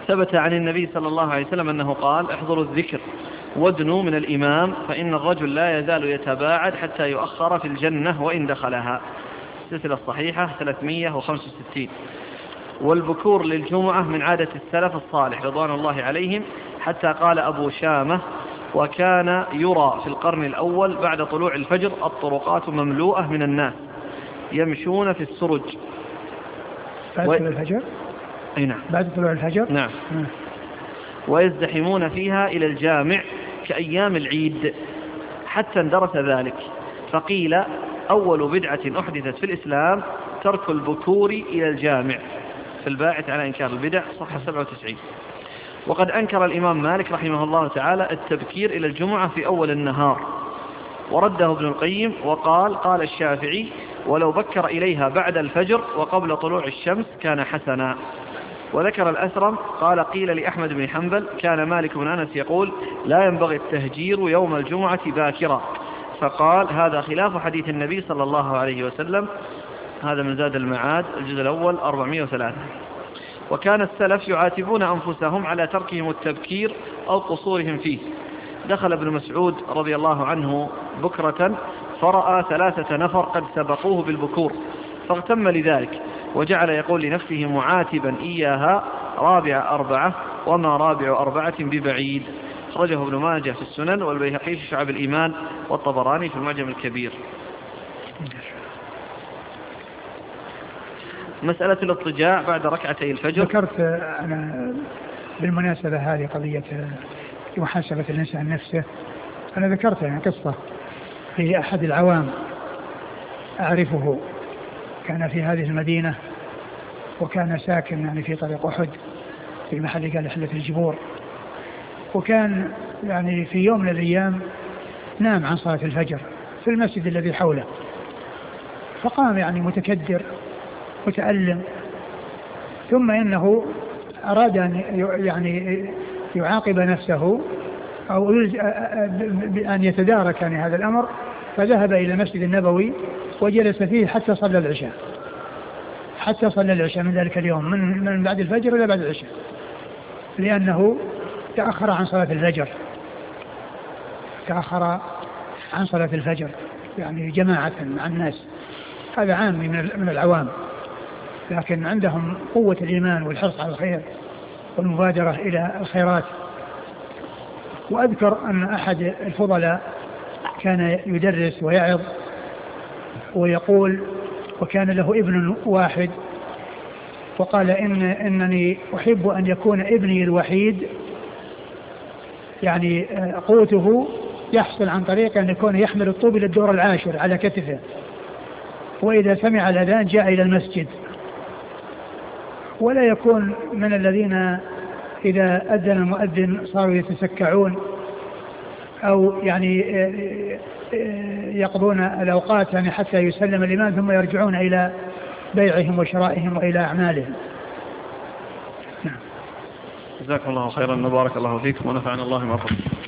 ثبت عن النبي صلى الله عليه وسلم أنه قال: احضروا الذكر وادنوا من الإمام فإن الرجل لا يزال يتباعد حتى يؤخر في الجنة وإن دخلها. السلسلة الصحيحة 365. والبكور للجمعة من عادة السلف الصالح رضوان الله عليهم، حتى قال أبو شامة: وكان يرى في القرن الأول بعد طلوع الفجر الطرقات مملوءة من الناس يمشون في السرج. بعد طلوع الفجر؟ أي نعم، بعد طلوع الفجر. نعم. ويزدحمون فيها إلى الجامع كأيام العيد، حتى اندرس ذلك، فقيل: أول بدعة أحدثت في الإسلام ترك البكور إلى الجامع. في الباعث على إنكار البدع صفحة 97. وقد أنكر الإمام مالك رحمه الله تعالى التبكير إلى الجمعة في أول النهار، ورده ابن القيم وقال: قال الشافعي: ولو بكر إليها بعد الفجر وقبل طلوع الشمس كان حسنا. وذكر الأثرم قال: قيل لأحمد بن حنبل: كان مالك بن أنس يقول: لا ينبغي التهجير يوم الجمعة باكرا، فقال: هذا خلاف حديث النبي صلى الله عليه وسلم. هذا من زاد المعاد الجزء الأول 403. وكان السلف يعاتبون أنفسهم على تركهم التبكير أو قصورهم فيه. دخل ابن مسعود رضي الله عنه بكرة فرأى 3 نفر قد سبقوه بالبكور، فاغتم لذلك وجعل يقول لنفسه معاتبا إياها: رابع 4 وما رابع 4 ببعيد. خرجه ابن ماجه في السنن، والبيهقي في شعب الإيمان، والطبراني في المعجم الكبير. مسألة الاضطجاع بعد ركعتي الفجر. ذكرت أنا بالمناسبة هذه قضية محاسبة الإنسان نفسه. أنا ذكرت يعني قصة في أحد العوام أعرفه، كان في هذه المدينة وكان ساكن يعني في طريق أحد في محل قال حلة الجبور، وكان يعني في يوم من الأيام نام عن صلاة الفجر في المسجد الذي حوله، فقام يعني متكدر متألم، ثم إنه أراد أن يعني يعاقب نفسه أو أن يتدارك يعني هذا الأمر، فذهب إلى المسجد النبوي وجلس فيه حتى صلى العشاء، حتى صلى العشاء من ذلك اليوم، من بعد الفجر إلى بعد العشاء، لأنه تأخر عن صلاة الفجر، تأخر عن صلاة الفجر يعني جماعة مع الناس. هذا عام من العوام، لكن عندهم قوة الإيمان والحرص على الخير والمبادرة إلى الخيرات. وأذكر أن أحد الفضلاء كان يدرس ويعظ ويقول، وكان له ابن واحد، وقال إنني أحب أن يكون ابني الوحيد يعني قوته يحصل عن طريق أن يكون يحمل الطوب إلى الدور العاشر على كتفه، وإذا سمع الأذان جاء إلى المسجد، ولا يكون من الذين إذا أذن المؤذن صاروا يتسكعون أو يعني يقضون الأوقات يعني حتى يسلم الإمام ثم يرجعون إلى بيعهم وشرائهم وإلى أعمالهم. جزاكم الله خيرا وبارك الله فيكم ونفعنا الله ما قلت.